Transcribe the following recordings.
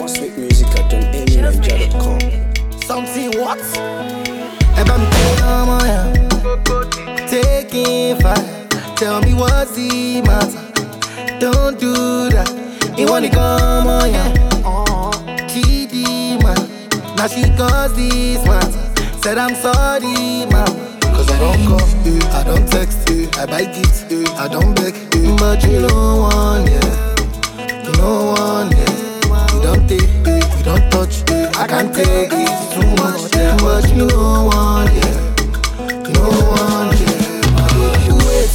More sweet music at johnamyninja.com. Something what? Ever me taking fire. Tell me what's the matter. Don't do that. You wanna come on, yeah. TD man. Now she cause this matter. Said I'm sorry, mama. Cause I don't call, I don't text, I buy gifts, I don't beg, but you don't want, yeah. You don't want, yeah. You don't take, you don't touch, I can't take it, it's too much, yeah. But you don't want, yeah. You don't want, yeah. You wait.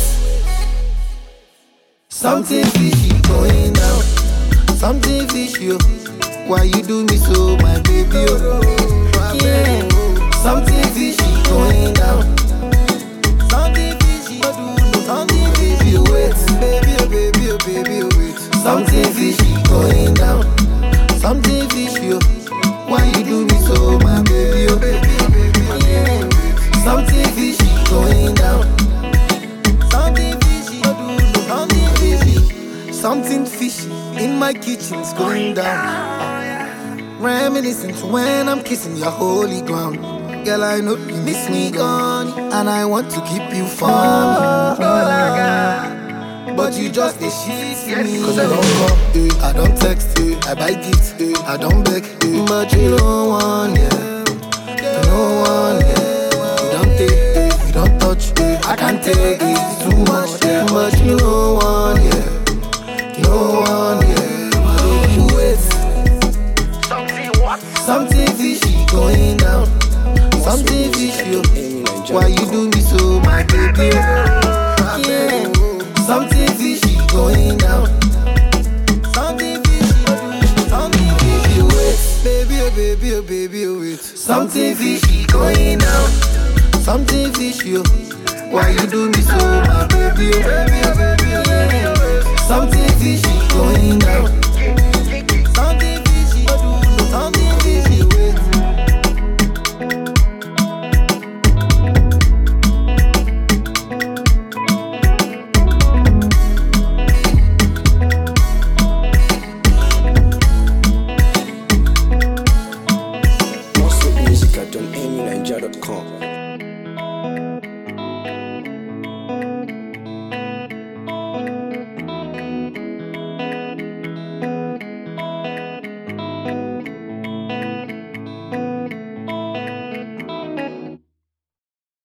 Something fishy going down. Something fishy, oh. Why you do me so, my baby, oh. Yeah. Something fishy going down. Something fishy, something fishy, oh wait. Baby, oh baby, oh baby, oh wait. Something fishy going down. Something fishy, oh. Why you do me so, my baby, oh baby, oh baby, yeah. Something fishy going down. Something fishy, something fishy. Something fishy in my kitchen's going down. Reminiscent when I'm kissing your holy ground. Girl, I know you miss me gone, and I want to keep you for me. But you just a shit to me. Cause I don't call, I don't text, I buy gifts, I don't beg, but you don't want, yeah. You don't want, yeah. You don't take, you don't touch, I can't take it, it's too much, yeah. But you don't want, yeah. You don't want, yeah. You wait. Something fishy going down. Something fishy, oh. Why you do me so, my baby, oh. Yeah. Something fishy going down. Something fishy, something fishy, wait. Baby, oh baby, oh baby, oh wait. Something fishy going down. Something fishy, oh. Why you do me so, my baby, oh.